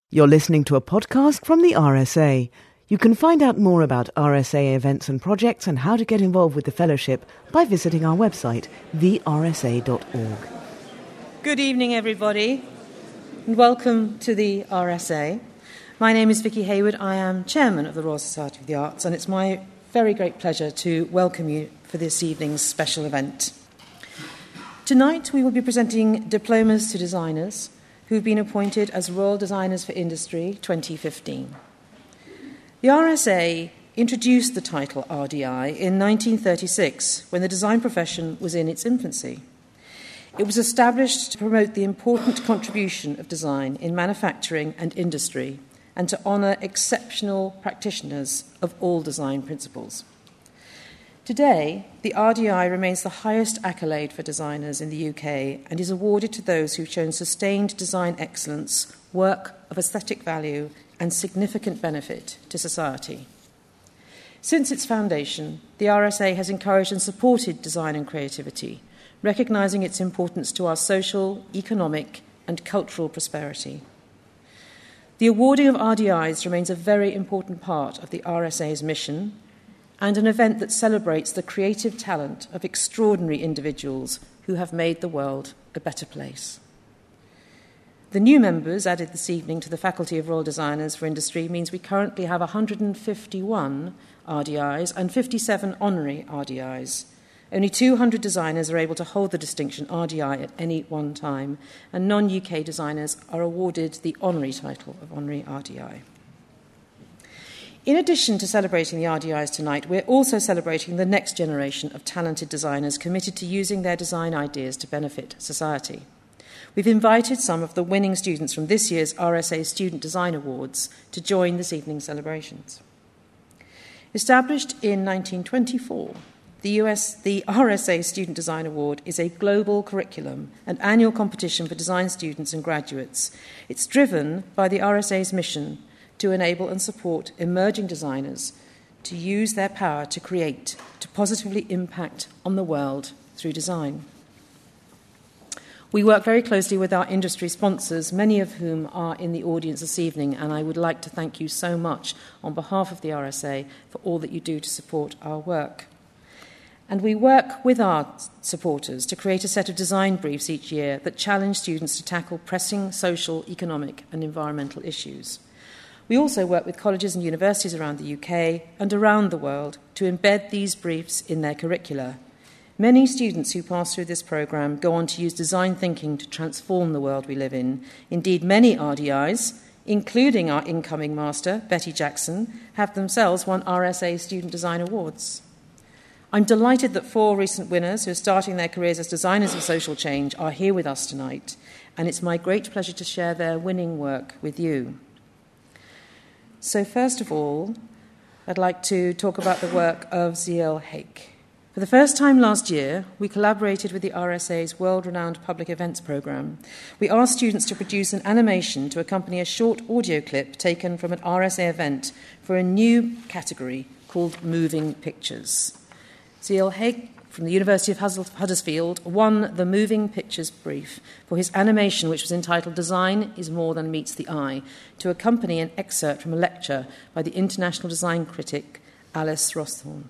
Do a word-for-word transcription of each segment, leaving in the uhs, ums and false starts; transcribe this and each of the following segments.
You're listening to a podcast from the R S A. You can find out more about R S A events and projects and how to get involved with the fellowship by visiting our website, the r s a dot org. Good evening, everybody, and welcome to the R S A. My name is Vicky Hayward. I am Chairman of the Royal Society of the Arts, and it's my very great pleasure to welcome you for this evening's special event. Tonight, we will be presenting diplomas to designers who've been appointed as Royal Designers for Industry twenty fifteen. The R S A introduced the title R D I in nineteen thirty-six, when the design profession was in its infancy. It was established to promote the important contribution of design in manufacturing and industry and to honour exceptional practitioners of all design principles. Today, the R D I remains the highest accolade for designers in the U K and is awarded to those who've shown sustained design excellence, work of aesthetic value, and significant benefit to society. Since its foundation, the R S A has encouraged and supported design and creativity, recognising its importance to our social, economic, and cultural prosperity. The awarding of R D Is remains a very important part of the R S A's mission, and an event that celebrates the creative talent of extraordinary individuals who have made the world a better place. The new members added this evening to the Faculty of Royal Designers for Industry means we currently have one hundred fifty-one R D Is and fifty-seven honorary R D Is. Only two hundred designers are able to hold the distinction R D I at any one time, and non-U K designers are awarded the honorary title of honorary R D I. In addition to celebrating the R D Is tonight, we're also celebrating the next generation of talented designers committed to using their design ideas to benefit society. We've invited some of the winning students from this year's R S A Student Design Awards to join this evening's celebrations. Established in nineteen twenty-four, the, U S, the R S A Student Design Award is a global curriculum, an annual competition for design students and graduates. It's driven by the R S A's mission to enable and support emerging designers to use their power to create, to positively impact on the world through design. We work very closely with our industry sponsors, many of whom are in the audience this evening, and I would like to thank you so much on behalf of the R S A for all that you do to support our work. And we work with our supporters to create a set of design briefs each year that challenge students to tackle pressing social, economic, and environmental issues. We also work with colleges and universities around the U K and around the world to embed these briefs in their curricula. Many students who pass through this programme go on to use design thinking to transform the world we live in. Indeed, many R D Is, including our incoming master, Betty Jackson, have themselves won R S A Student Design Awards. I'm delighted that four recent winners who are starting their careers as designers of social change are here with us tonight, and it's my great pleasure to share their winning work with you. So first of all, I'd like to talk about the work of Ziel Haik. For the first time last year, we collaborated with the R S A's world-renowned public events programme. We asked students to produce an animation to accompany a short audio clip taken from an R S A event for a new category called Moving Pictures. Ziel Haik from the University of Huddersfield won the Moving Pictures brief for his animation, which was entitled Design is More Than Meets the Eye, to accompany an excerpt from a lecture by the international design critic Alice Rawsthorne.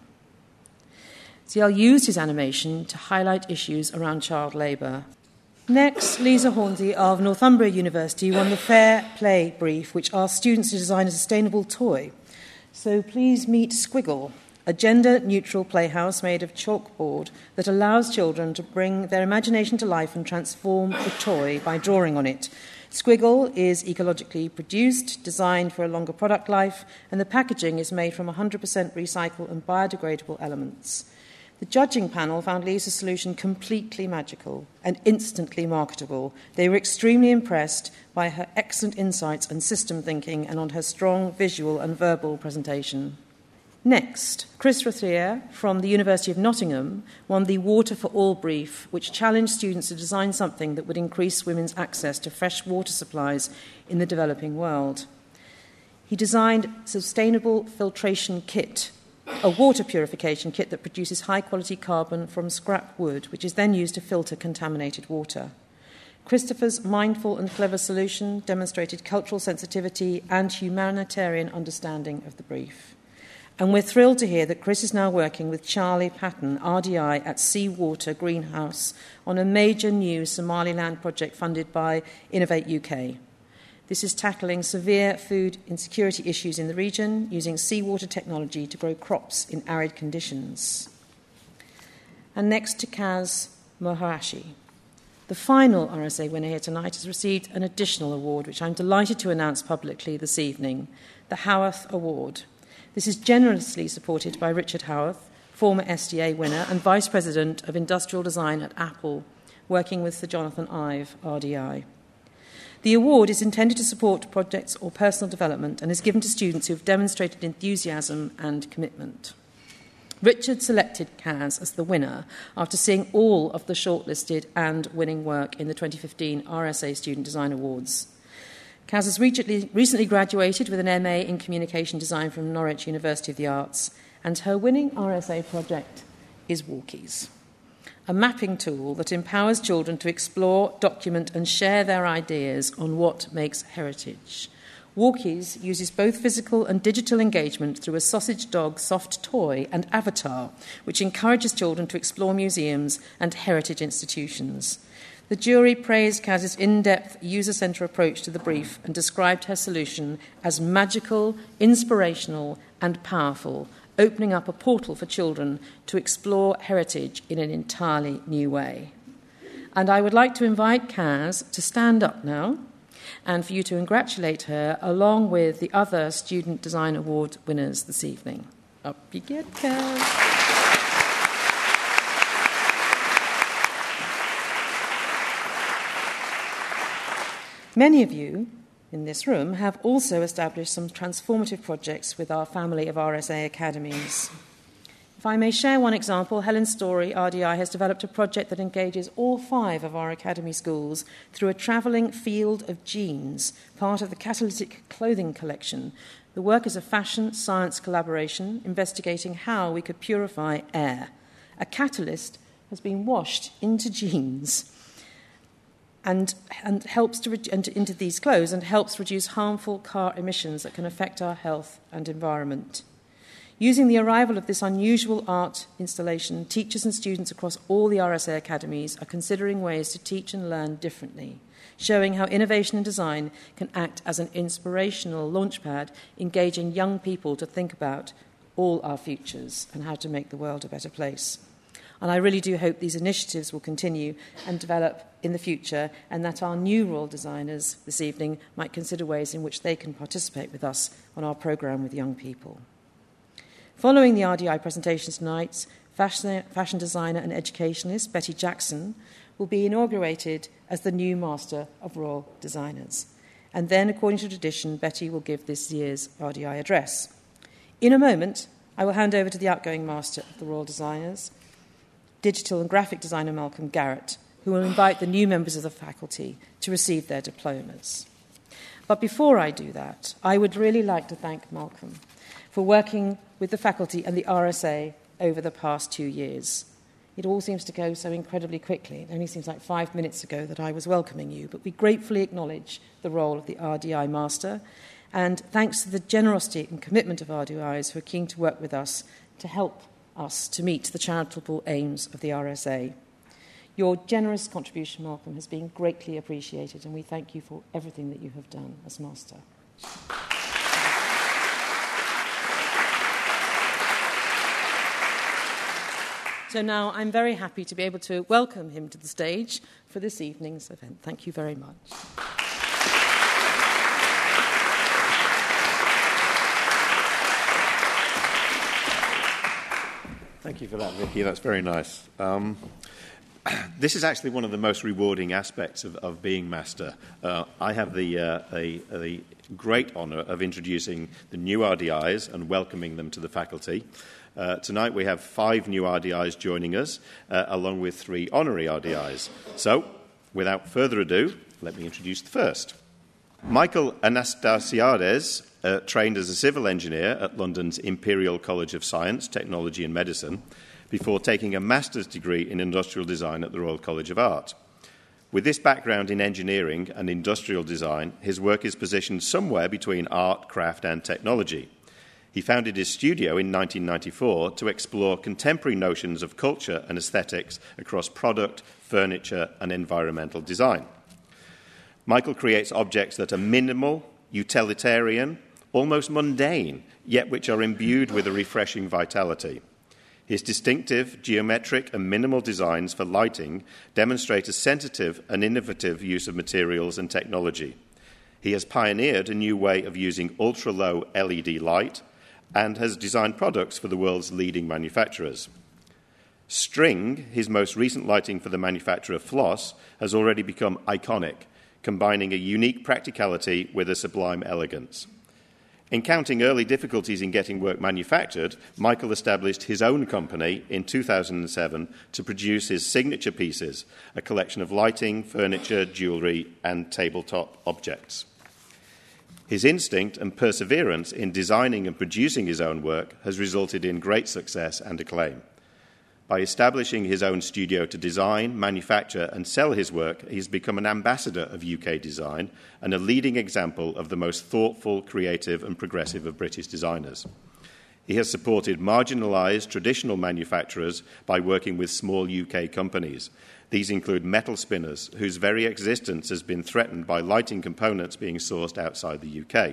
Ziel used his animation to highlight issues around child labour. Next, Lisa Hornsey of Northumbria University won the Fair Play brief, which asked students to design a sustainable toy. So please meet Squiggle, a gender-neutral playhouse made of chalkboard that allows children to bring their imagination to life and transform the toy by drawing on it. Squiggle is ecologically produced, designed for a longer product life, and the packaging is made from one hundred percent recycled and biodegradable elements. The judging panel found Lisa's solution completely magical and instantly marketable. They were extremely impressed by her excellent insights and system thinking and on her strong visual and verbal presentation. Next, Chris Rothrier from the University of Nottingham won the Water for All brief, which challenged students to design something that would increase women's access to fresh water supplies in the developing world. He designed a sustainable filtration kit, a water purification kit that produces high-quality carbon from scrap wood, which is then used to filter contaminated water. Christopher's mindful and clever solution demonstrated cultural sensitivity and humanitarian understanding of the brief. And we're thrilled to hear that Chris is now working with Charlie Patton, R D I, at Seawater Greenhouse on a major new Somaliland project funded by Innovate U K. This is tackling severe food insecurity issues in the region using seawater technology to grow crops in arid conditions. And next to Kaz Moharashi. The final R S A winner here tonight has received an additional award, which I'm delighted to announce publicly this evening, the Howarth Award. This is generously supported by Richard Howarth, former S D A winner and Vice President of Industrial Design at Apple, working with Sir Jonathan Ive, R D I. The award is intended to support projects or personal development and is given to students who have demonstrated enthusiasm and commitment. Richard selected Kaz as the winner after seeing all of the shortlisted and winning work in the twenty fifteen R S A Student Design Awards. Kaz has recently, recently graduated with an M A in Communication Design from Norwich University of the Arts, and her winning R S A project is Walkies, a mapping tool that empowers children to explore, document and share their ideas on what makes heritage. Walkies uses both physical and digital engagement through a sausage dog soft toy and avatar, which encourages children to explore museums and heritage institutions. The jury praised Kaz's in-depth, user-centred approach to the brief and described her solution as magical, inspirational and powerful, opening up a portal for children to explore heritage in an entirely new way. And I would like to invite Kaz to stand up now and for you to congratulate her along with the other Student Design Award winners this evening. Up you get, Kaz. Many of you in this room have also established some transformative projects with our family of R S A academies. If I may share one example, Helen Story, R D I, has developed a project that engages all five of our academy schools through a travelling field of jeans, part of the Catalytic Clothing Collection. The work is a fashion-science collaboration investigating how we could purify air. A catalyst has been washed into jeans and, and helps to re- into, into these clothes and helps reduce harmful car emissions that can affect our health and environment. Using the arrival of this unusual art installation, teachers and students across all the R S A academies are considering ways to teach and learn differently, showing how innovation and design can act as an inspirational launchpad, engaging young people to think about all our futures and how to make the world a better place. And I really do hope these initiatives will continue and develop in the future, and that our new role designers this evening might consider ways in which they can participate with us on our programme with young people. Following the R D I presentation tonight, fashion, fashion designer and educationalist Betty Jackson will be inaugurated as the new Master of Royal Designers. And then, according to tradition, Betty will give this year's R D I address. In a moment, I will hand over to the outgoing Master of the Royal Designers, digital and graphic designer Malcolm Garrett, who will invite the new members of the faculty to receive their diplomas. But before I do that, I would really like to thank Malcolm for working with the faculty and the R S A over the past two years. It all seems to go so incredibly quickly. It only seems like five minutes ago that I was welcoming you, but we gratefully acknowledge the role of the R D I Master, and thanks to the generosity and commitment of R D Is who are keen to work with us to help us to meet the charitable aims of the R S A. Your generous contribution, Malcolm, has been greatly appreciated, and we thank you for everything that you have done as Master. So now I'm very happy to be able to welcome him to the stage for this evening's event. Thank you very much. Thank you for that, Vicky. That's very nice. Um, this is actually one of the most rewarding aspects of, of being Master. Uh, I have the, uh, a, a, the great honour of introducing the new R D Is and welcoming them to the faculty. Uh, tonight we have five new R D Is joining us, uh, along with three honorary R D Is. So, without further ado, let me introduce the first. Michael Anastasiades uh, trained as a civil engineer at London's Imperial College of Science, Technology and Medicine before taking a master's degree in industrial design at the Royal College of Art. With this background in engineering and industrial design, his work is positioned somewhere between art, craft, and technology. He founded his studio in nineteen ninety-four to explore contemporary notions of culture and aesthetics across product, furniture, and environmental design. Michael creates objects that are minimal, utilitarian, almost mundane, yet which are imbued with a refreshing vitality. His distinctive, geometric, and minimal designs for lighting demonstrate a sensitive and innovative use of materials and technology. He has pioneered a new way of using ultra-low L E D light and has designed products for the world's leading manufacturers. String, his most recent lighting for the manufacturer Floss, has already become iconic, combining a unique practicality with a sublime elegance. Encountering early difficulties in getting work manufactured, Michael established his own company in two thousand seven to produce his signature pieces, a collection of lighting, furniture, jewellery, and tabletop objects. His instinct and perseverance in designing and producing his own work has resulted in great success and acclaim. By establishing his own studio to design, manufacture, and sell his work, he's become an ambassador of U K design and a leading example of the most thoughtful, creative, and progressive of British designers. He has supported marginalised traditional manufacturers by working with small U K companies. These include metal spinners, whose very existence has been threatened by lighting components being sourced outside the U K.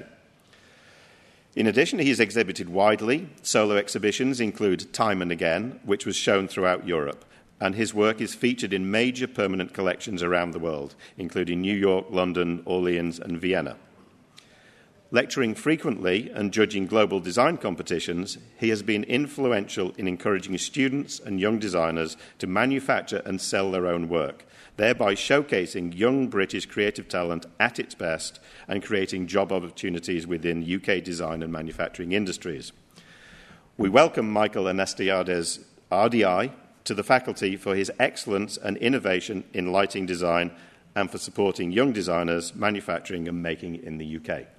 In addition, he has exhibited widely. Solo exhibitions include Time and Again, which was shown throughout Europe, and his work is featured in major permanent collections around the world, including New York, London, Orleans, and Vienna. Lecturing frequently and judging global design competitions, he has been influential in encouraging students and young designers to manufacture and sell their own work, thereby showcasing young British creative talent at its best and creating job opportunities within U K design and manufacturing industries. We welcome Michael Anastiades, R D I, to the faculty for his excellence and innovation in lighting design and for supporting young designers, manufacturing and making in the U K.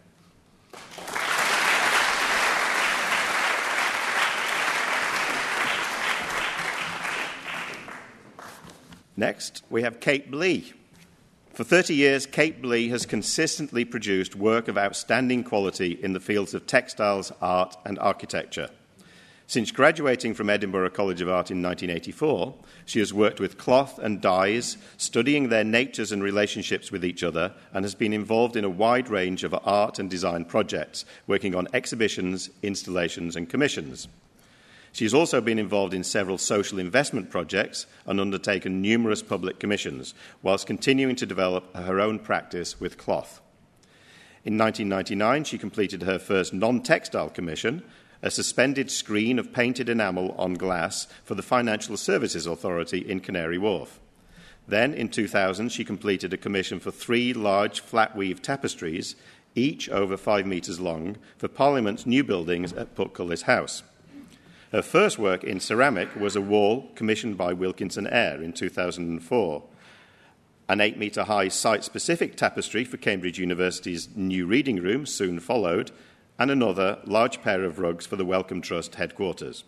Next, we have Kate Blee. For thirty years, Kate Blee has consistently produced work of outstanding quality in the fields of textiles, art, and architecture. Since graduating from Edinburgh College of Art in nineteen eighty-four, she has worked with cloth and dyes, studying their natures and relationships with each other, and has been involved in a wide range of art and design projects, working on exhibitions, installations, and commissions. She has also been involved in several social investment projects and undertaken numerous public commissions, whilst continuing to develop her own practice with cloth. In nineteen ninety-nine, she completed her first non-textile commission, a suspended screen of painted enamel on glass for the Financial Services Authority in Canary Wharf. Then, in two thousand, she completed a commission for three large flat-weave tapestries, each over five metres long, for Parliament's new buildings at Portcullis House. Her first work in ceramic was a wall commissioned by Wilkinson Eyre in two thousand four. An eight-metre-high site-specific tapestry for Cambridge University's new reading room soon followed, and another large pair of rugs for the Wellcome Trust headquarters.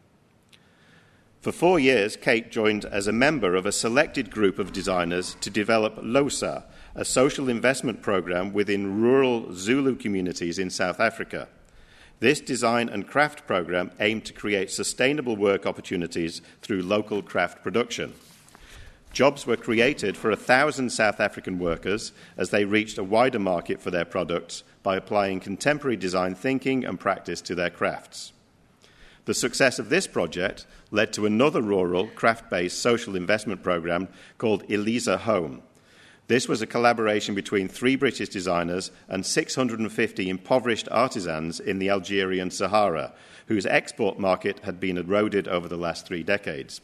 For four years, Kate joined as a member of a selected group of designers to develop LOSA, a social investment programme within rural Zulu communities in South Africa. This design and craft programme aimed to create sustainable work opportunities through local craft production. Jobs were created for a thousand South African workers as they reached a wider market for their products by applying contemporary design thinking and practice to their crafts. The success of this project led to another rural, craft-based social investment programme called Elisa Home. This was a collaboration between three British designers and six hundred fifty impoverished artisans in the Algerian Sahara, whose export market had been eroded over the last three decades.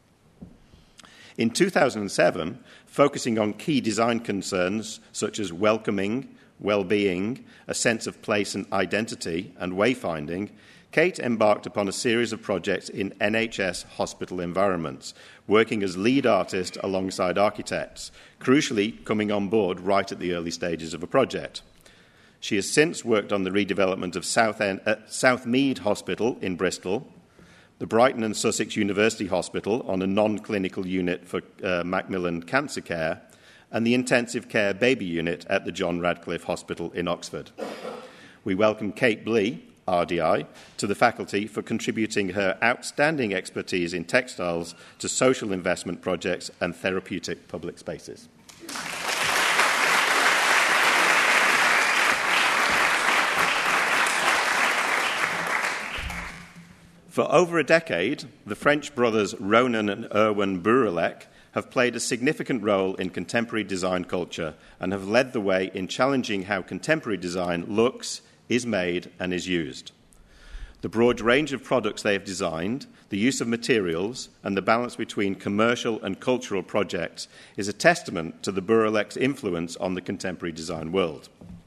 In two thousand seven, focusing on key design concerns such as welcoming, well-being, a sense of place and identity, and wayfinding, Kate embarked upon a series of projects in N H S hospital environments, working as lead artist alongside architects, crucially coming on board right at the early stages of a project. She has since worked on the redevelopment of South, End, uh, Southmead Hospital in Bristol, the Brighton and Sussex University Hospital on a non-clinical unit for uh, Macmillan Cancer Care, and the intensive care baby unit at the John Radcliffe Hospital in Oxford. We welcome Kate Blee, R D I, to the faculty for contributing her outstanding expertise in textiles to social investment projects and therapeutic public spaces. For over a decade, the French brothers Ronan and Erwan Bourelec have played a significant role in contemporary design culture and have led the way in challenging how contemporary design looks, is made, and is used. The broad range of products they have designed, the use of materials, and the balance between commercial and cultural projects is a testament to the Bourrelec's influence on the contemporary design world.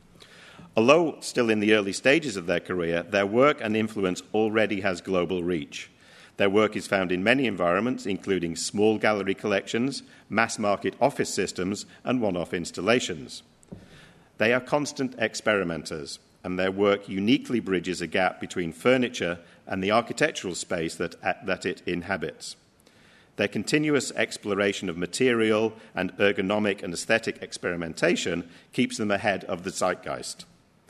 Although still in the early stages of their career, their work and influence already has global reach. Their work is found in many environments, including small gallery collections, mass-market office systems, and one-off installations. They are constant experimenters, and their work uniquely bridges a gap between furniture and the architectural space that, that it inhabits. Their continuous exploration of material and ergonomic and aesthetic experimentation keeps them ahead of the zeitgeist.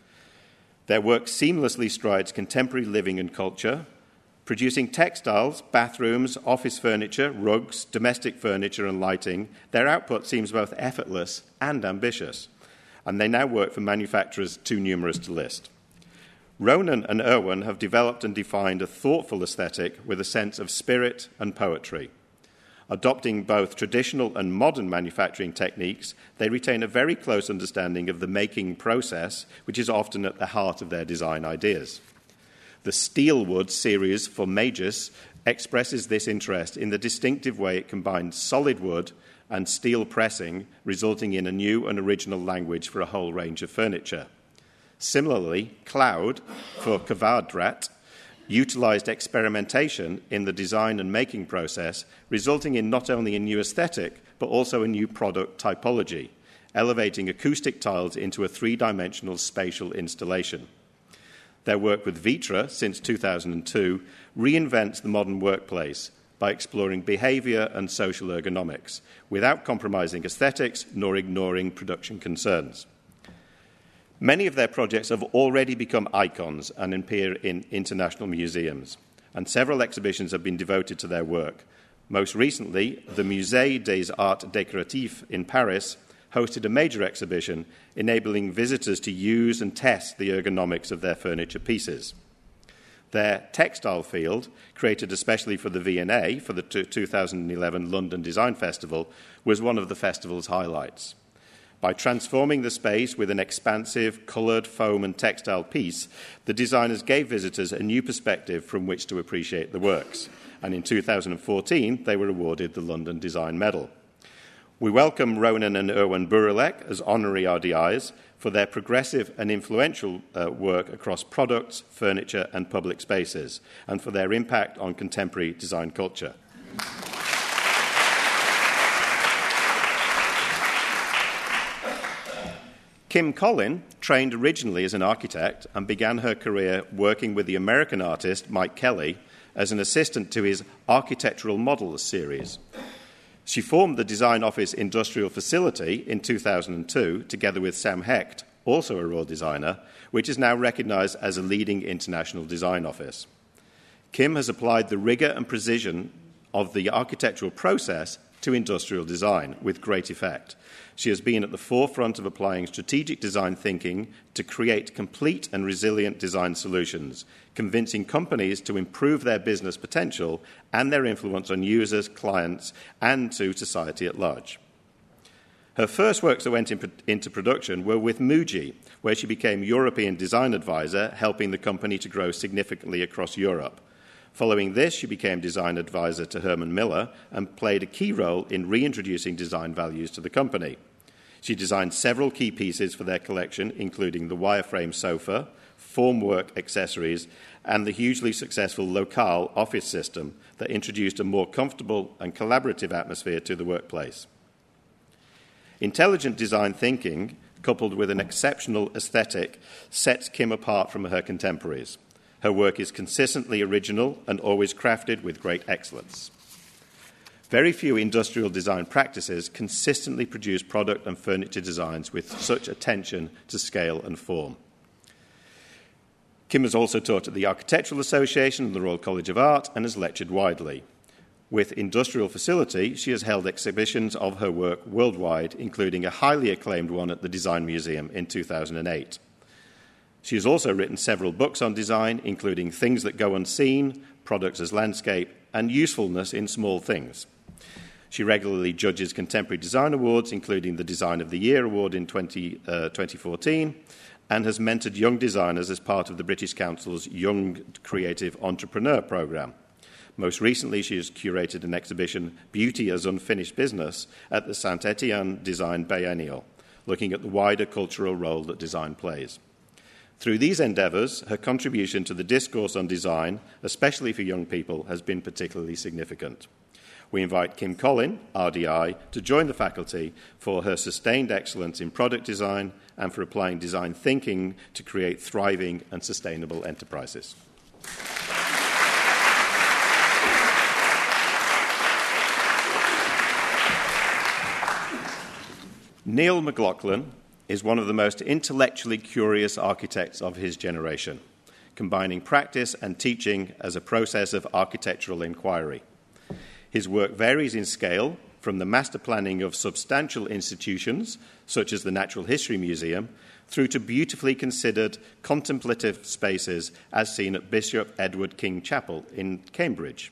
Their work seamlessly strides contemporary living and culture, producing textiles, bathrooms, office furniture, rugs, domestic furniture and lighting. Their output seems both effortless and ambitious, and they now work for manufacturers too numerous to list. Ronan and Erwan have developed and defined a thoughtful aesthetic with a sense of spirit and poetry. Adopting both traditional and modern manufacturing techniques, they retain a very close understanding of the making process, which is often at the heart of their design ideas. The Steelwood series for Magis expresses this interest in the distinctive way it combines solid wood and steel pressing, resulting in a new and original language for a whole range of furniture. Similarly, Cloud for Kvadrat utilised experimentation in the design and making process, resulting in not only a new aesthetic, but also a new product typology, elevating acoustic tiles into a three-dimensional spatial installation. Their work with Vitra since two thousand two reinvents the modern workplace by exploring behaviour and social ergonomics, without compromising aesthetics nor ignoring production concerns. Many of their projects have already become icons and appear in international museums, and several exhibitions have been devoted to their work. Most recently, the Musée des Arts Décoratifs in Paris hosted a major exhibition enabling visitors to use and test the ergonomics of their furniture pieces. Their textile field, created especially for the V and A for the two thousand eleven London Design Festival, was one of the festival's highlights. By transforming the space with an expansive, coloured foam and textile piece, the designers gave visitors a new perspective from which to appreciate the works. And in two thousand fourteen, they were awarded the London Design Medal. We welcome Ronan and Erwan Bourelec as honorary R D Is for their progressive and influential uh, work across products, furniture and public spaces, and for their impact on contemporary design culture. Kim Collin trained originally as an architect and began her career working with the American artist Mike Kelly as an assistant to his Architectural Models series. She formed the Design Office Industrial Facility in two thousand two, together with Sam Hecht, also a Royal designer, which is now recognised as a leading international design office. Kim has applied the rigour and precision of the architectural process to industrial design with great effect. She has been at the forefront of applying strategic design thinking to create complete and resilient design solutions, convincing companies to improve their business potential and their influence on users, clients, and to society at large. Her first works that went in, into production were with Muji, where she became European Design Advisor, helping the company to grow significantly across Europe. Following this, she became design advisor to Herman Miller and played a key role in reintroducing design values to the company. She designed several key pieces for their collection, including the wireframe sofa, formwork accessories, and the hugely successful Locale office system that introduced a more comfortable and collaborative atmosphere to the workplace. Intelligent design thinking, coupled with an exceptional aesthetic, sets Kim apart from her contemporaries. Her work is consistently original and always crafted with great excellence. Very few industrial design practices consistently produce product and furniture designs with such attention to scale and form. Kim has also taught at the Architectural Association and the Royal College of Art and has lectured widely. With Industrial Facility, she has held exhibitions of her work worldwide, including a highly acclaimed one at the Design Museum in two thousand eight. She has also written several books on design, including Things That Go Unseen, Products as Landscape, and Usefulness in Small Things. She regularly judges contemporary design awards, including the Design of the Year Award in twenty fourteen, and has mentored young designers as part of the British Council's Young Creative Entrepreneur programme. Most recently, she has curated an exhibition, Beauty as Unfinished Business, at the Saint Etienne Design Biennial, looking at the wider cultural role that design plays. Through these endeavours, her contribution to the discourse on design, especially for young people, has been particularly significant. We invite Kim Collin, R D I, to join the faculty for her sustained excellence in product design and for applying design thinking to create thriving and sustainable enterprises. Neil McLaughlin is one of the most intellectually curious architects of his generation, combining practice and teaching as a process of architectural inquiry. His work varies in scale, from the master planning of substantial institutions, such as the Natural History Museum, through to beautifully considered contemplative spaces as seen at Bishop Edward King Chapel in Cambridge.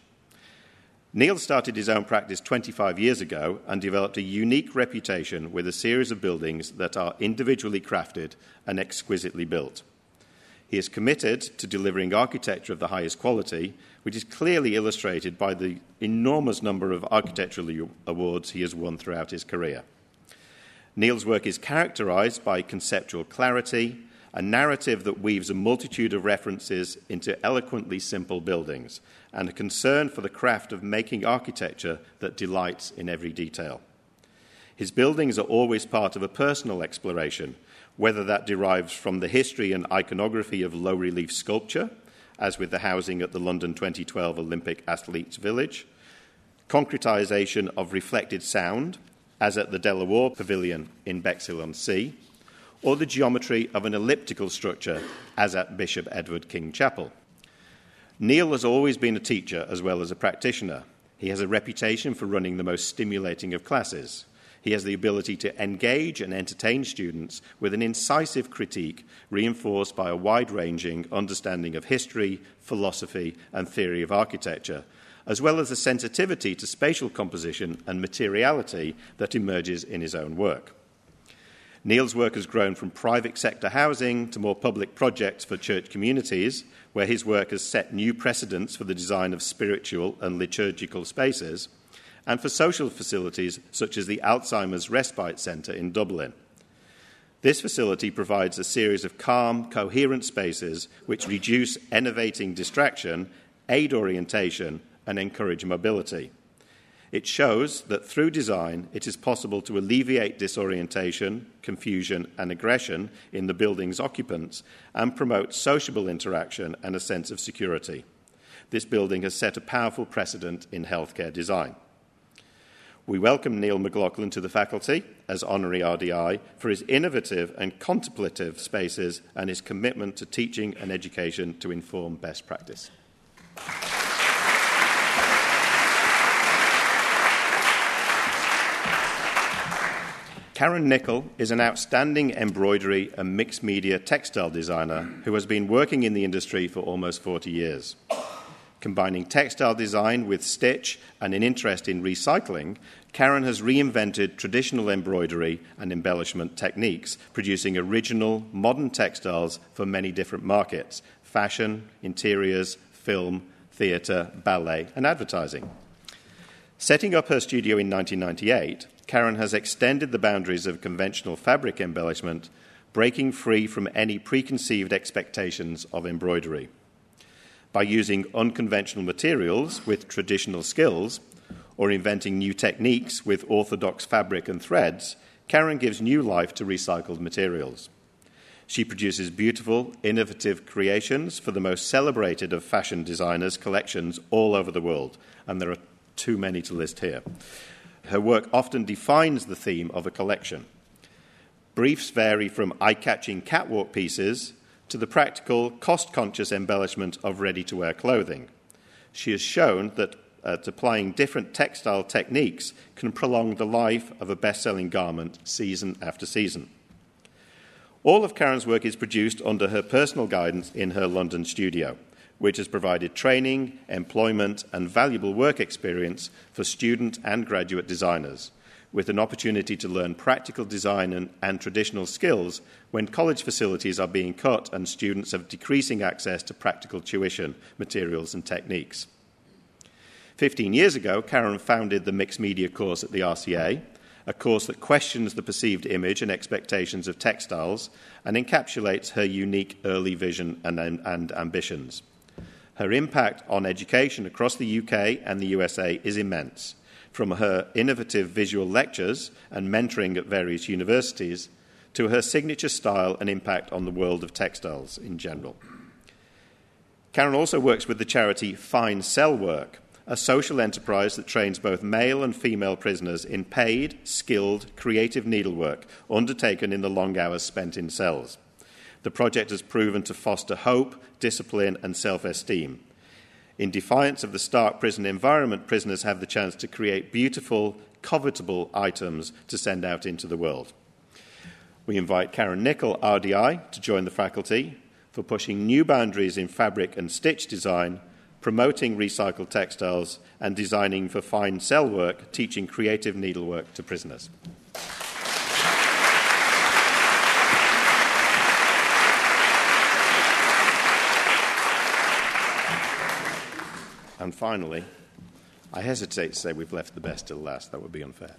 Neil started his own practice twenty-five years ago and developed a unique reputation with a series of buildings that are individually crafted and exquisitely built. He is committed to delivering architecture of the highest quality, which is clearly illustrated by the enormous number of architectural awards he has won throughout his career. Neil's work is characterised by conceptual clarity, a narrative that weaves a multitude of references into eloquently simple buildings, and a concern for the craft of making architecture that delights in every detail. His buildings are always part of a personal exploration, whether that derives from the history and iconography of low-relief sculpture, as with the housing at the London twenty twelve Olympic Athletes Village, concretisation of reflected sound, as at the Delaware Pavilion in Bexhill-on-Sea, or the geometry of an elliptical structure, as at Bishop Edward King Chapel. Neil has always been a teacher as well as a practitioner. He has a reputation for running the most stimulating of classes. He has the ability to engage and entertain students with an incisive critique reinforced by a wide-ranging understanding of history, philosophy, and theory of architecture, as well as a sensitivity to spatial composition and materiality that emerges in his own work. Neil's work has grown from private sector housing to more public projects for church communities, where his work has set new precedents for the design of spiritual and liturgical spaces, and for social facilities such as the Alzheimer's Respite Centre in Dublin. This facility provides a series of calm, coherent spaces which reduce enervating distraction, aid orientation, and encourage mobility. It shows that through design, it is possible to alleviate disorientation, confusion, and aggression in the building's occupants and promote sociable interaction and a sense of security. This building has set a powerful precedent in healthcare design. We welcome Neil McLaughlin to the faculty as Honorary R D I for his innovative and contemplative spaces and his commitment to teaching and education to inform best practice. Karen Nicol is an outstanding embroidery and mixed media textile designer who has been working in the industry for almost forty years. Combining textile design with stitch and an interest in recycling, Karen has reinvented traditional embroidery and embellishment techniques, producing original, modern textiles for many different markets: fashion, interiors, film, theatre, ballet, and advertising. Setting up her studio in nineteen ninety-eight, Karen has extended the boundaries of conventional fabric embellishment, breaking free from any preconceived expectations of embroidery. By using unconventional materials with traditional skills, or inventing new techniques with orthodox fabric and threads, Karen gives new life to recycled materials. She produces beautiful, innovative creations for the most celebrated of fashion designers' collections all over the world, and there are too many to list here. Her work often defines the theme of a collection. Briefs vary from eye-catching catwalk pieces to the practical, cost-conscious embellishment of ready-to-wear clothing. She has shown that uh, applying different textile techniques can prolong the life of a best-selling garment season after season. All of Karen's work is produced under her personal guidance in her London studio, which has provided training, employment, and valuable work experience for student and graduate designers, with an opportunity to learn practical design and, and traditional skills when college facilities are being cut and students have decreasing access to practical tuition, materials, and techniques. Fifteen years ago, Karen founded the Mixed Media course at the R C A, a course that questions the perceived image and expectations of textiles and encapsulates her unique early vision and, and ambitions. Her impact on education across the U K and the U S A is immense, from her innovative visual lectures and mentoring at various universities to her signature style and impact on the world of textiles in general. Karen also works with the charity Fine Cell Work, a social enterprise that trains both male and female prisoners in paid, skilled, creative needlework undertaken in the long hours spent in cells. The project has proven to foster hope, discipline, and self-esteem. In defiance of the stark prison environment, prisoners have the chance to create beautiful, covetable items to send out into the world. We invite Karen Nicol, R D I, to join the faculty for pushing new boundaries in fabric and stitch design, promoting recycled textiles, and designing for fine cell work, teaching creative needlework to prisoners. And finally, I hesitate to say we've left the best till last. That would be unfair.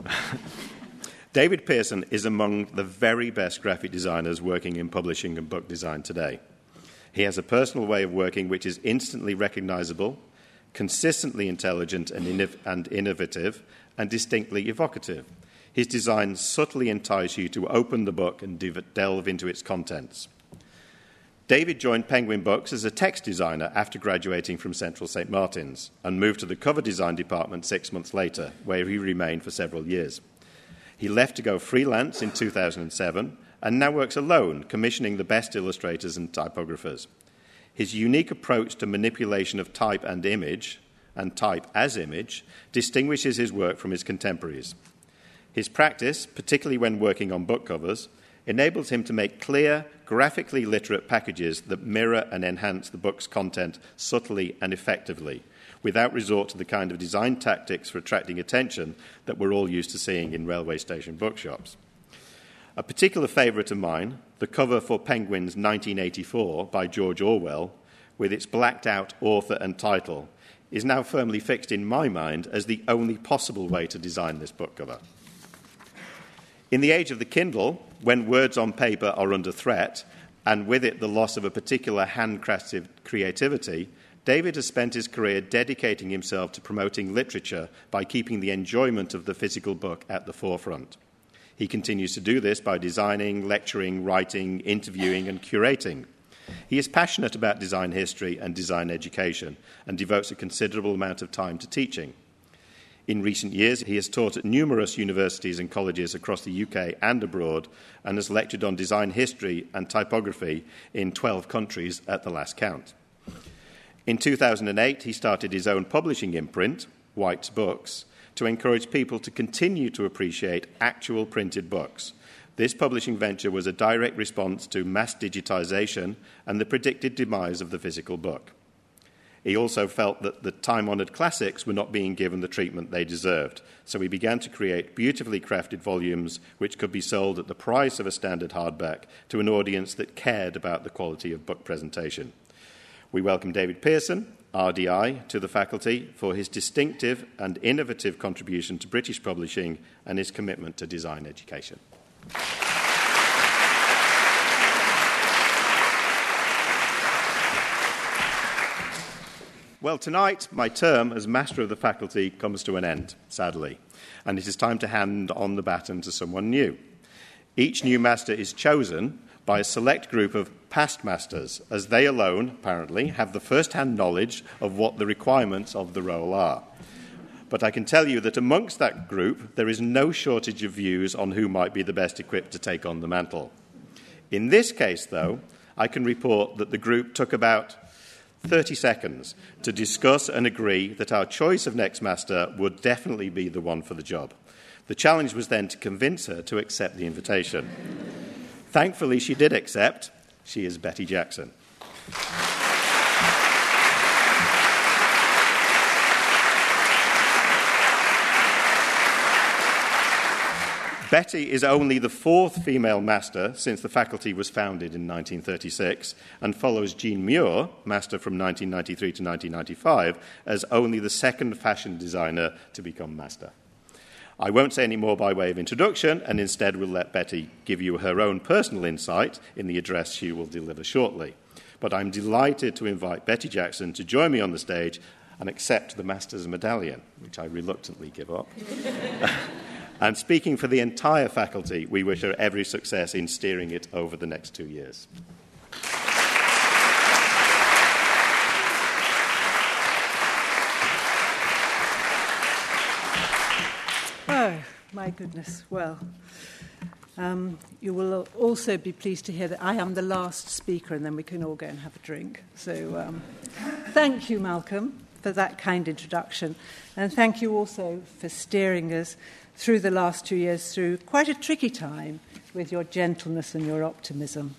David Pearson is among the very best graphic designers working in publishing and book design today. He has a personal way of working which is instantly recognizable, consistently intelligent and, innov- and innovative, and distinctly evocative. His designs subtly entice you to open the book and div- delve into its contents. David joined Penguin Books as a text designer after graduating from Central Saint Martin's and moved to the cover design department six months later, where he remained for several years. He left to go freelance in two thousand seven and now works alone, commissioning the best illustrators and typographers. His unique approach to manipulation of type and image, and type as image, distinguishes his work from his contemporaries. His practice, particularly when working on book covers, enables him to make clear, graphically literate packages that mirror and enhance the book's content subtly and effectively, without resort to the kind of design tactics for attracting attention that we're all used to seeing in railway station bookshops. A particular favourite of mine, the cover for Penguin's nineteen eighty-four by George Orwell, with its blacked-out author and title, is now firmly fixed in my mind as the only possible way to design this book cover. In the age of the Kindle, when words on paper are under threat, and with it the loss of a particular handcrafted creativity, David has spent his career dedicating himself to promoting literature by keeping the enjoyment of the physical book at the forefront. He continues to do this by designing, lecturing, writing, interviewing, and curating. He is passionate about design history and design education and devotes a considerable amount of time to teaching. In recent years, he has taught at numerous universities and colleges across the U K and abroad and has lectured on design history and typography in twelve countries at the last count. In two thousand eight, he started his own publishing imprint, White's Books, to encourage people to continue to appreciate actual printed books. This publishing venture was a direct response to mass digitization and the predicted demise of the physical book. He also felt that the time-honoured classics were not being given the treatment they deserved, so he began to create beautifully crafted volumes which could be sold at the price of a standard hardback to an audience that cared about the quality of book presentation. We welcome David Pearson, R D I, to the faculty for his distinctive and innovative contribution to British publishing and his commitment to design education. Well, tonight, my term as Master of the Faculty comes to an end, sadly, and it is time to hand on the baton to someone new. Each new Master is chosen by a select group of past Masters, as they alone, apparently, have the first-hand knowledge of what the requirements of the role are. But I can tell you that amongst that group, there is no shortage of views on who might be the best equipped to take on the mantle. In this case, though, I can report that the group took about thirty seconds to discuss and agree that our choice of next master would definitely be the one for the job. The challenge was then to convince her to accept the invitation. Thankfully, she did accept. She is Betty Jackson. Betty is only the fourth female master since the faculty was founded in nineteen thirty-six and follows Jean Muir, master from nineteen ninety-three to nineteen ninety-five, as only the second fashion designer to become master. I won't say any more by way of introduction, and instead will let Betty give you her own personal insight in the address she will deliver shortly. But I'm delighted to invite Betty Jackson to join me on the stage and accept the Master's Medallion, which I reluctantly give up. And speaking for the entire faculty, we wish her every success in steering it over the next two years. Oh, my goodness. Well, um, you will also be pleased to hear that I am the last speaker, and then we can all go and have a drink. So um, thank you, Malcolm, for that kind introduction. And thank you also for steering us through the last two years through quite a tricky time with your gentleness and your optimism.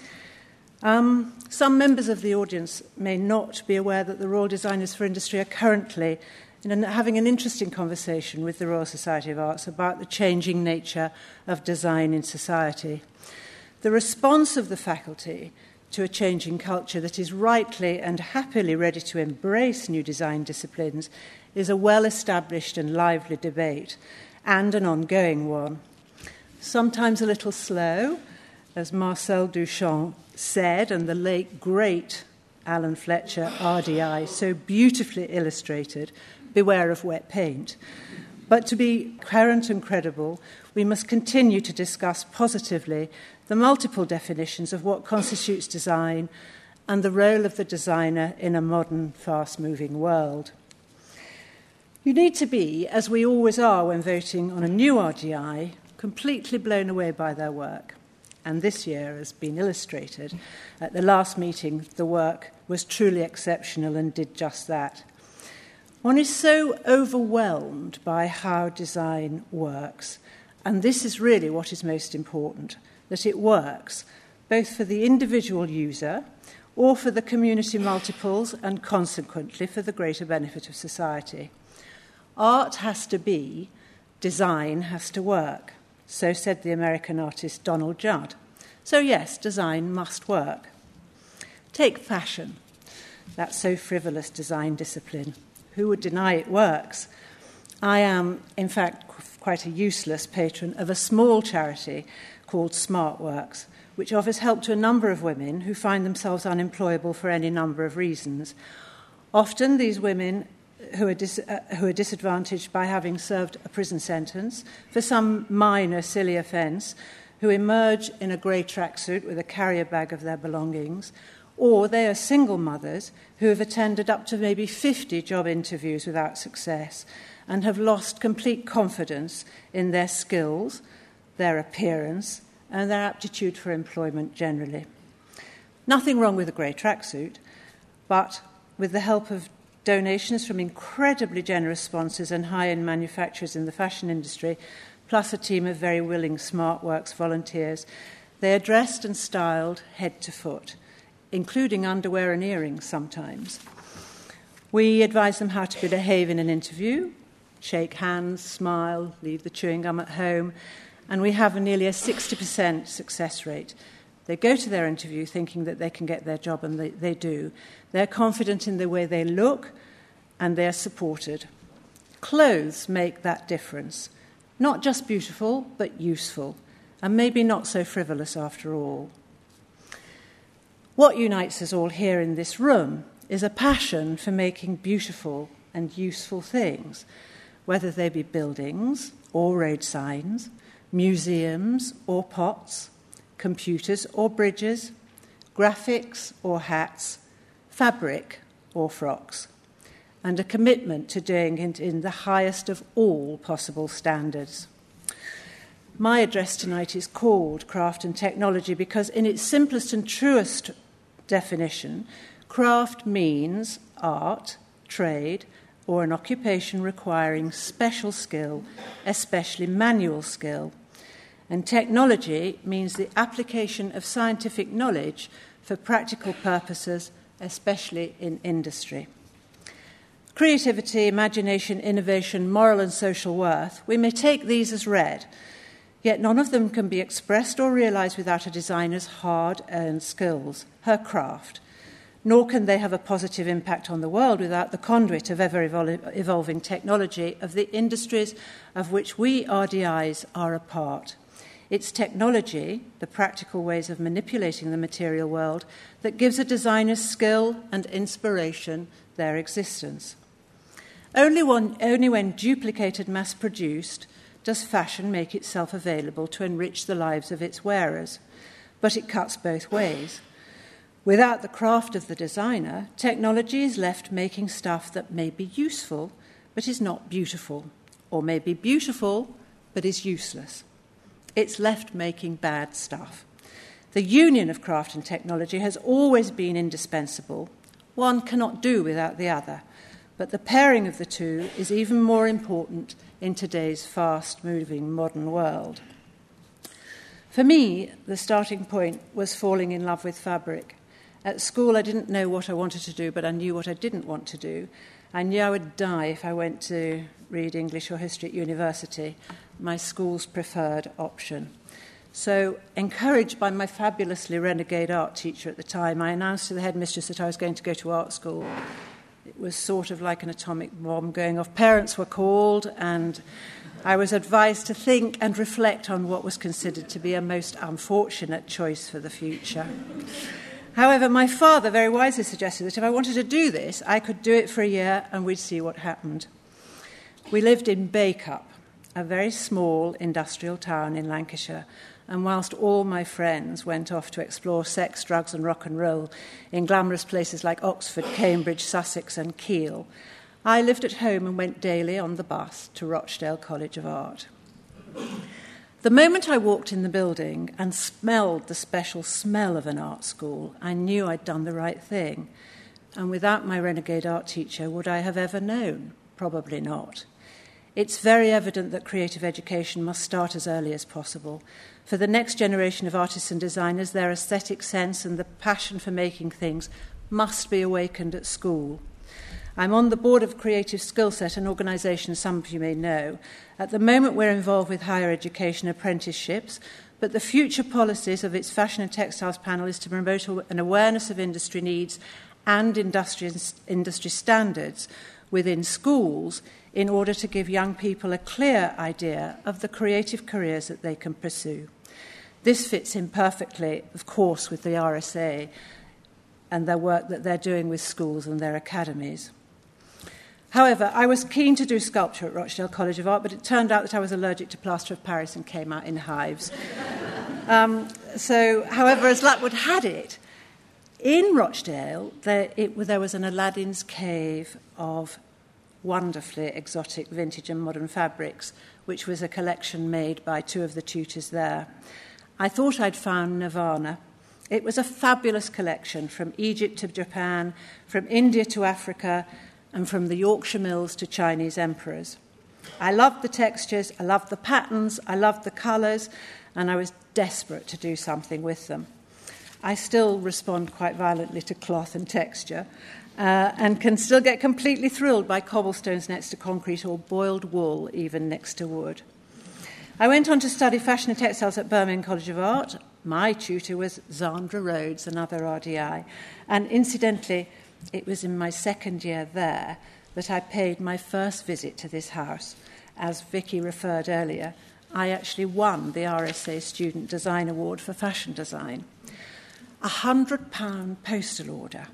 Um, some members of the audience may not be aware that the Royal Designers for Industry are currently in an, having an interesting conversation with the Royal Society of Arts about the changing nature of design in society. The response of the faculty to a changing culture that is rightly and happily ready to embrace new design disciplines is a well-established and lively debate, and an ongoing one. Sometimes a little slow, as Marcel Duchamp said, and the late great Alan Fletcher, R D I, so beautifully illustrated, beware of wet paint. But to be coherent and credible, we must continue to discuss positively the multiple definitions of what constitutes design and the role of the designer in a modern, fast-moving world. You need to be, as we always are when voting on a new R D I, completely blown away by their work. And this year has been illustrated. At the last meeting, the work was truly exceptional and did just that. One is so overwhelmed by how design works, and this is really what is most important, that it works, both for the individual user or for the community multiples and consequently for the greater benefit of society. Art has to be, design has to work. So said the American artist Donald Judd. So yes, design must work. Take fashion, that so frivolous design discipline. Who would deny it works? I am, in fact, quite a useless patron of a small charity called SmartWorks, which offers help to a number of women who find themselves unemployable for any number of reasons. Often these women who are, dis- uh, who are disadvantaged by having served a prison sentence for some minor, silly offence, who emerge in a grey tracksuit with a carrier bag of their belongings, or they are single mothers who have attended up to maybe fifty job interviews without success and have lost complete confidence in their skills, their appearance, and their aptitude for employment generally. Nothing wrong with a grey tracksuit, but with the help of donations from incredibly generous sponsors and high-end manufacturers in the fashion industry, plus a team of very willing SmartWorks volunteers, they are dressed and styled head to foot, including underwear and earrings sometimes. We advise them how to behave in an interview, shake hands, smile, leave the chewing gum at home, and we have a nearly a sixty percent success rate. They go to their interview thinking that they can get their job, and they, they do. They're confident in the way they look, and they're supported. Clothes make that difference. Not just beautiful, but useful, and maybe not so frivolous after all. What unites us all here in this room is a passion for making beautiful and useful things, whether they be buildings or road signs, museums or pots, computers or bridges, graphics or hats, fabric or frocks. and a commitment to doing it in the highest of all possible standards. My address tonight is called Craft and Technology because in its simplest and truest definition, craft means art, trade, or an occupation requiring special skill, especially manual skill. And technology means the application of scientific knowledge for practical purposes, especially in industry. Creativity, imagination, innovation, moral and social worth, we may take these as read, yet none of them can be expressed or realized without a designer's hard-earned skills, her craft, nor can they have a positive impact on the world without the conduit of ever-evolving technology of the industries of which we R D Is are a part. It's technology, the practical ways of manipulating the material world, that gives a designer's skill and inspiration their existence. Only, one, only when duplicated, mass-produced, does fashion make itself available to enrich the lives of its wearers. But it cuts both ways. Without the craft of the designer, technology is left making stuff that may be useful but is not beautiful, or may be beautiful but is useless. It's left making bad stuff. The union of craft and technology has always been indispensable. One cannot do without the other, but the pairing of the two is even more important in today's fast-moving modern world. For me, the starting point was falling in love with fabric. At school, I didn't know what I wanted to do, but I knew what I didn't want to do. I knew I would die if I went to read English or history at university, my school's preferred option. So, encouraged by my fabulously renegade art teacher at the time, I announced to the headmistress that I was going to go to art school. It was sort of like an atomic bomb going off. Parents were called, and I was advised to think and reflect on what was considered to be a most unfortunate choice for the future. However, my father very wisely suggested that if I wanted to do this, I could do it for a year and we'd see what happened. We lived in Bacup, a very small industrial town in Lancashire, and whilst all my friends went off to explore sex, drugs and rock and roll in glamorous places like Oxford, Cambridge, Sussex and Keele, I lived at home and went daily on the bus to Rochdale College of Art. The moment I walked in the building and smelled the special smell of an art school, I knew I'd done the right thing. And without my renegade art teacher, would I have ever known? Probably not. It's very evident that creative education must start as early as possible. For the next generation of artists and designers, their aesthetic sense and the passion for making things must be awakened at school. I'm on the board of Creative Skillset, an organisation some of you may know. At the moment, we're involved with higher education apprenticeships, but the future policies of its Fashion and Textiles panel is to promote an awareness of industry needs and industry, industry standards within schools in order to give young people a clear idea of the creative careers that they can pursue. This fits in perfectly, of course, with the R S A and their work that they're doing with schools and their academies. However, I was keen to do sculpture at Rochdale College of Art, but it turned out that I was allergic to plaster of Paris and came out in hives. um, so, however, as luck would have it, in Rochdale, there, it, there was an Aladdin's cave of wonderfully exotic vintage and modern fabrics, which was a collection made by two of the tutors there. I thought I'd found Nirvana. It was a fabulous collection from Egypt to Japan, from India to Africa, and from the Yorkshire Mills to Chinese emperors. I loved the textures, I loved the patterns, I loved the colours, and I was desperate to do something with them. I still respond quite violently to cloth and texture, uh, and can still get completely thrilled by cobblestones next to concrete or boiled wool even next to wood. I went on to study fashion and textiles at Birmingham College of Art. My tutor was Zandra Rhodes, another R D I, and incidentally, it was in my second year there that I paid my first visit to this house. As Vicky referred earlier, I actually won the R S A Student Design Award for Fashion Design. A hundred pound postal order.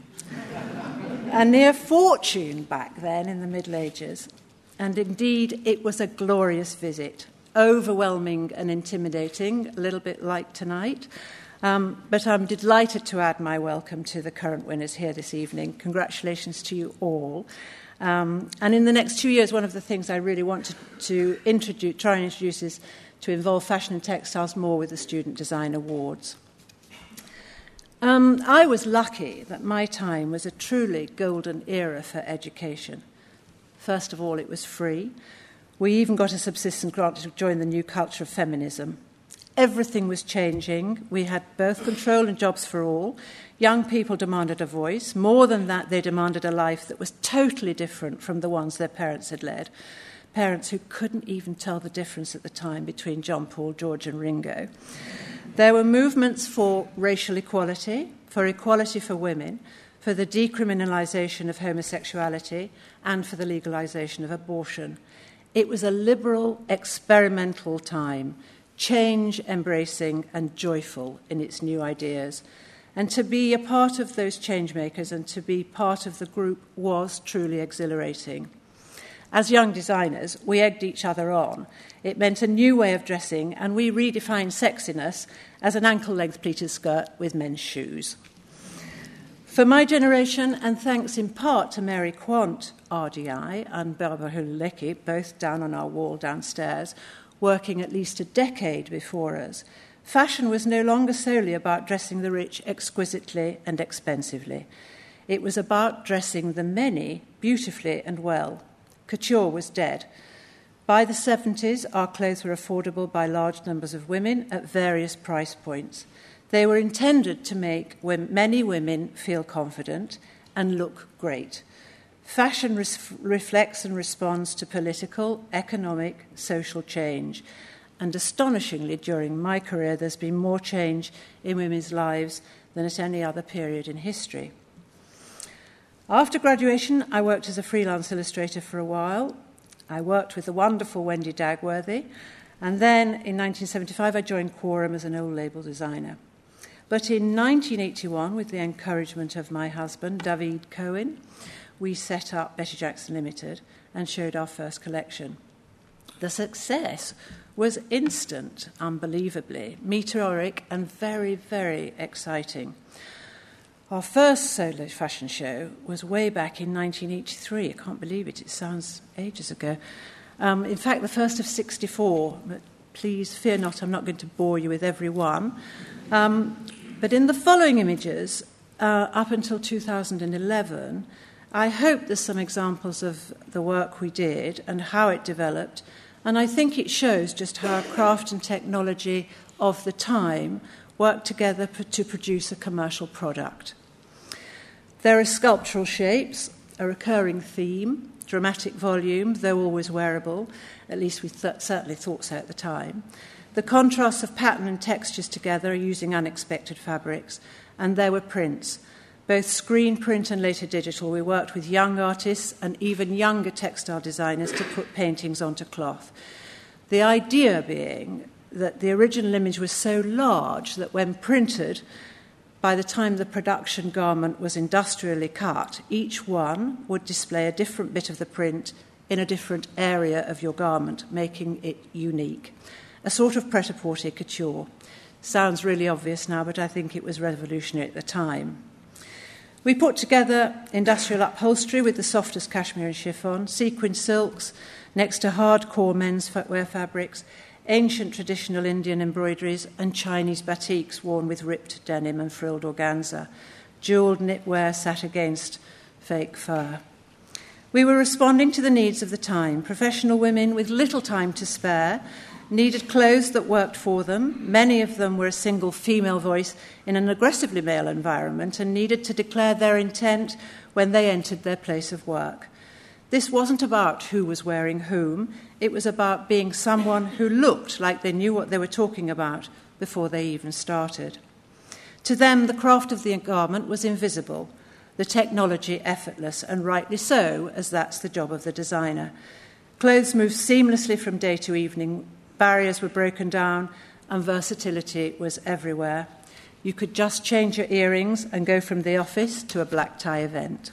A near fortune back then in the Middle Ages. And indeed, it was a glorious visit. Overwhelming and intimidating, a little bit like tonight. Um, but I'm delighted to add my welcome to the current winners here this evening. Congratulations to you all. Um, and in the next two years, one of the things I really want to, to introduce, try and introduce is to involve fashion and textiles more with the Student Design Awards. Um, I was lucky that my time was a truly golden era for education. First of all, it was free. We even got a subsistence grant to join the new culture of feminism. Everything was changing. We had birth control and jobs for all. Young people demanded a voice. More than that, they demanded a life that was totally different from the ones their parents had led. Parents who couldn't even tell the difference at the time between John, Paul, George and Ringo. There were movements for racial equality, for equality for women, for the decriminalisation of homosexuality, and for the legalisation of abortion. It was a liberal, experimental time, change embracing and joyful in its new ideas. And to be a part of those change makers and to be part of the group was truly exhilarating. As young designers, we egged each other on. It meant a new way of dressing, and we redefined sexiness as an ankle-length pleated skirt with men's shoes. For my generation, and thanks in part to Mary Quant, R D I, and Barbara Hululecki, both down on our wall downstairs, working at least a decade before us, fashion was no longer solely about dressing the rich exquisitely and expensively. It was about dressing the many beautifully and well. Couture was dead. By the seventies, our clothes were affordable by large numbers of women at various price points. They were intended to make many women feel confident and look great. Fashion res- reflects and responds to political, economic, social change. And astonishingly, during my career, there's been more change in women's lives than at any other period in history. After graduation, I worked as a freelance illustrator for a while. I worked with the wonderful Wendy Dagworthy. And then in nineteen seventy-five, I joined Quorum as an old label designer. But in nineteen eighty-one, with the encouragement of my husband, David Cohen, we set up Betty Jackson Limited and showed our first collection. The success was instant, unbelievably, meteoric and very, very exciting. Our first solo fashion show was way back in nineteen eighty-three. I can't believe it. It sounds ages ago. Um, in fact, the first of sixty-four. But please fear not, I'm not going to bore you with every one. Um, but in the following images, uh, up until two thousand eleven, I hope there's some examples of the work we did and how it developed. And I think it shows just how craft and technology of the time worked together to produce a commercial product. There are sculptural shapes, a recurring theme, dramatic volume, though always wearable, at least we th- certainly thought so at the time. The contrasts of pattern and textures together using unexpected fabrics, and there were prints, both screen print and later digital. We worked with young artists and even younger textile designers to put paintings onto cloth. The idea being that the original image was so large that when printed, by the time the production garment was industrially cut, each one would display a different bit of the print in a different area of your garment, making it unique. A sort of pret-a-porter couture. Sounds really obvious now, but I think it was revolutionary at the time. We put together industrial upholstery with the softest cashmere and chiffon, sequin silks, next to hardcore men's footwear fabrics, ancient traditional Indian embroideries, and Chinese batiks worn with ripped denim and frilled organza. Jewelled knitwear sat against fake fur. We were responding to the needs of the time. Professional women with little time to spare needed clothes that worked for them. Many of them were a single female voice in an aggressively male environment and needed to declare their intent when they entered their place of work. This wasn't about who was wearing whom. It was about being someone who looked like they knew what they were talking about before they even started. To them, the craft of the garment was invisible, the technology effortless, and rightly so, as that's the job of the designer. Clothes moved seamlessly from day to evening, barriers were broken down, and versatility was everywhere. You could just change your earrings and go from the office to a black tie event.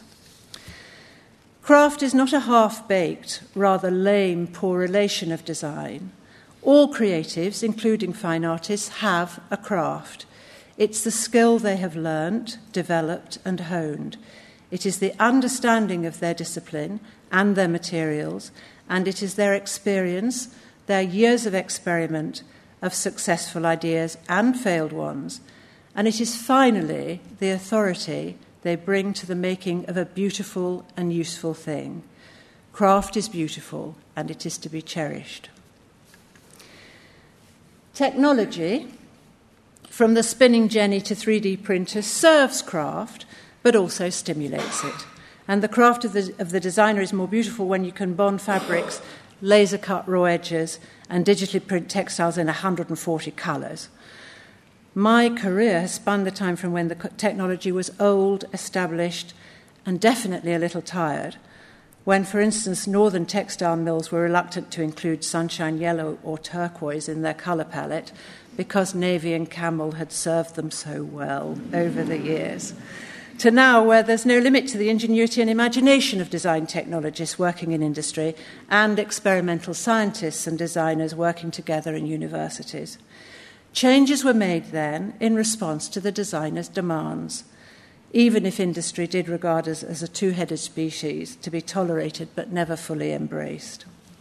Craft is not a half-baked, rather lame, poor relation of design. All creatives, including fine artists, have a craft. It's the skill they have learnt, developed, and honed. It is the understanding of their discipline and their materials, and it is their experience, their years of experiment, of successful ideas and failed ones, and it is finally the authority they bring to the making of a beautiful and useful thing. Craft is beautiful, and it is to be cherished. Technology, from the spinning jenny to three D printers, serves craft, but also stimulates it. And the craft of the, of the designer is more beautiful when you can bond fabrics, laser-cut raw edges, and digitally print textiles in one hundred forty colours. My career has spanned the time from when the technology was old, established, and definitely a little tired, when, for instance, northern textile mills were reluctant to include sunshine yellow or turquoise in their colour palette because navy and camel had served them so well over the years, to now where there's no limit to the ingenuity and imagination of design technologists working in industry and experimental scientists and designers working together in universities. Changes were made then in response to the designer's demands, even if industry did regard us as a two-headed species to be tolerated but never fully embraced.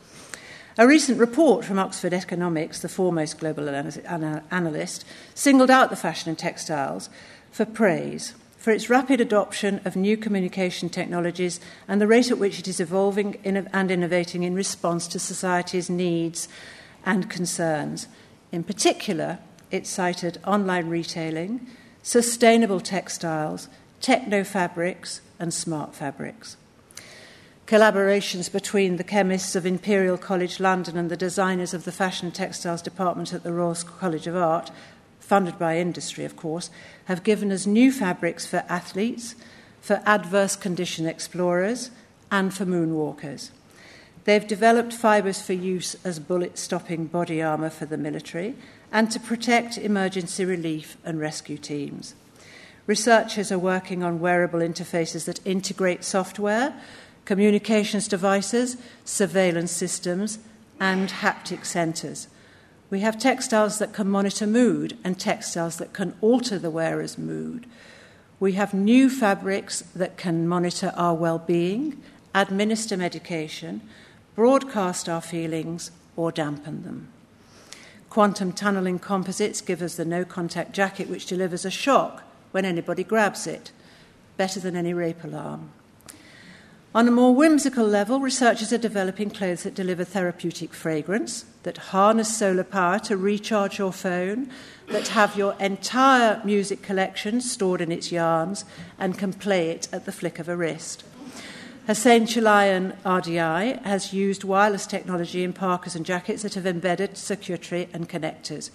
A recent report from Oxford Economics, the foremost global analyst, singled out the fashion and textiles for praise for its rapid adoption of new communication technologies and the rate at which it is evolving and innovating in response to society's needs and concerns. In particular, it cited online retailing, sustainable textiles, techno-fabrics, and smart fabrics. Collaborations between the chemists of Imperial College London and the designers of the Fashion and Textiles Department at the Royal College of Art, funded by industry, of course, have given us new fabrics for athletes, for adverse condition explorers, and for moonwalkers. They've developed fibres for use as bullet-stopping body armour for the military and to protect emergency relief and rescue teams. Researchers are working on wearable interfaces that integrate software, communications devices, surveillance systems, and haptic centres. We have textiles that can monitor mood and textiles that can alter the wearer's mood. We have new fabrics that can monitor our well-being, administer medication, broadcast our feelings, or dampen them. Quantum tunnelling composites give us the no-contact jacket which delivers a shock when anybody grabs it, better than any rape alarm. On a more whimsical level, researchers are developing clothes that deliver therapeutic fragrance, that harness solar power to recharge your phone, that have your entire music collection stored in its yarns and can play it at the flick of a wrist. Hussein Chalayan R D I has used wireless technology in parkas and jackets that have embedded circuitry and connectors.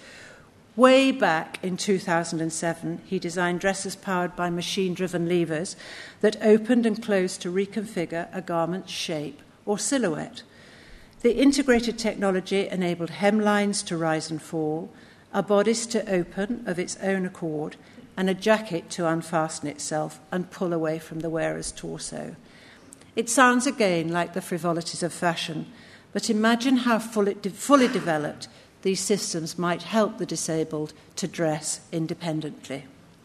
Way back in two thousand seven, he designed dresses powered by machine-driven levers that opened and closed to reconfigure a garment's shape or silhouette. The integrated technology enabled hemlines to rise and fall, a bodice to open of its own accord, and a jacket to unfasten itself and pull away from the wearer's torso. It sounds again like the frivolities of fashion, but imagine how fully, fully developed these systems might help the disabled to dress independently.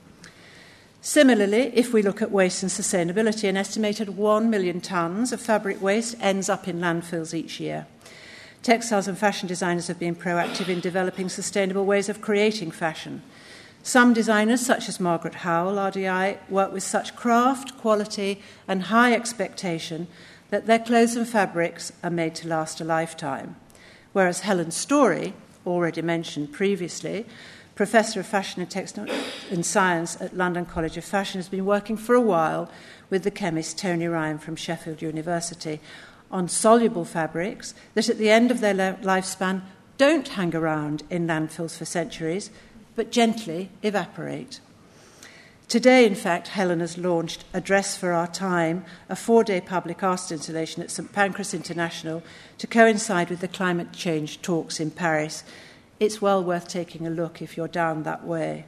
Similarly, if we look at waste and sustainability, an estimated one million tonnes of fabric waste ends up in landfills each year. Textiles and fashion designers have been proactive in developing sustainable ways of creating fashion. Some designers, such as Margaret Howell, R D I, work with such craft, quality, and high expectation that their clothes and fabrics are made to last a lifetime. Whereas Helen Story, already mentioned previously, Professor of Fashion and Textile and Science at London College of Fashion, has been working for a while with the chemist Tony Ryan from Sheffield University on soluble fabrics that at the end of their lifespan don't hang around in landfills for centuries, but gently evaporate. Today, in fact, Helen has launched A Dress for Our Time, a four-day public art installation at St Pancras International to coincide with the climate change talks in Paris. It's well worth taking a look if you're down that way.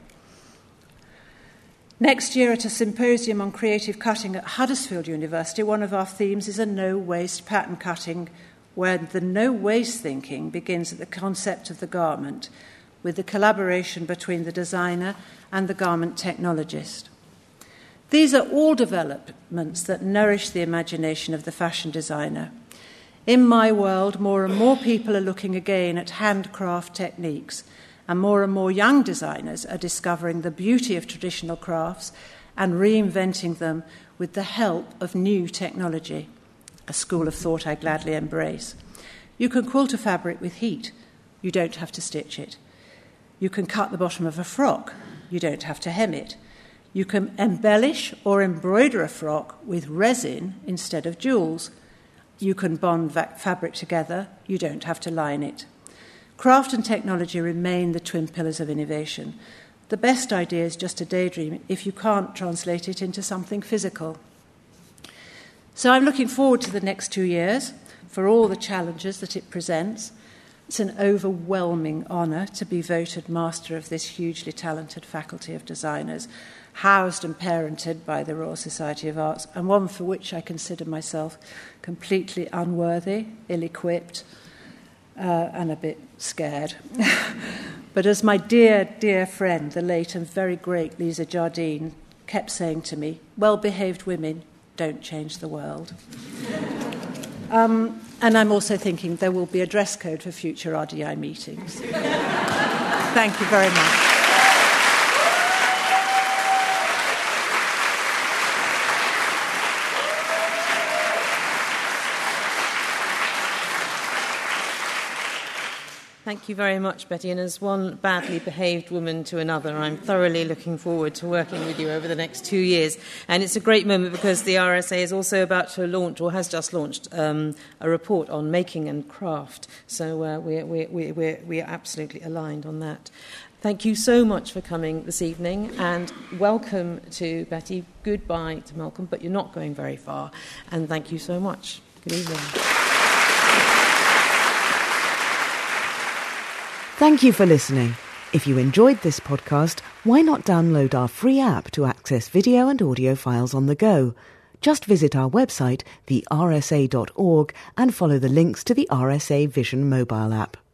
Next year at a symposium on creative cutting at Huddersfield University, one of our themes is a no-waste pattern cutting, where the no-waste thinking begins at the concept of the garment, with the collaboration between the designer and the garment technologist. These are all developments that nourish the imagination of the fashion designer. In my world, more and more people are looking again at handcraft techniques, and more and more young designers are discovering the beauty of traditional crafts and reinventing them with the help of new technology, a school of thought I gladly embrace. You can quilt a fabric with heat. You don't have to stitch it. You can cut the bottom of a frock. You don't have to hem it. You can embellish or embroider a frock with resin instead of jewels. You can bond va- fabric together. You don't have to line it. Craft and technology remain the twin pillars of innovation. The best idea is just a daydream if you can't translate it into something physical. So I'm looking forward to the next two years for all the challenges that it presents. It's an overwhelming honour to be voted master of this hugely talented faculty of designers, housed and parented by the Royal Society of Arts, and one for which I consider myself completely unworthy, ill-equipped, uh, and a bit scared. But as my dear, dear friend, the late and very great Lisa Jardine, kept saying to me, well-behaved women don't change the world. um, and I'm also thinking there will be a dress code for future R D I meetings. Thank you very much. Thank you very much, Betty. And as one badly behaved woman to another, I'm thoroughly looking forward to working with you over the next two years. And it's a great moment because the R S A is also about to launch, or has just launched, um, a report on making and craft. So uh, we're, we're, we're, we're absolutely aligned on that. Thank you so much for coming this evening, and welcome to Betty. Goodbye to Malcolm, but you're not going very far. And thank you so much. Good evening. Thank you for listening. If you enjoyed this podcast, why not download our free app to access video and audio files on the go? Just visit our website, the r s a dot org, and follow the links to the R S A Vision mobile app.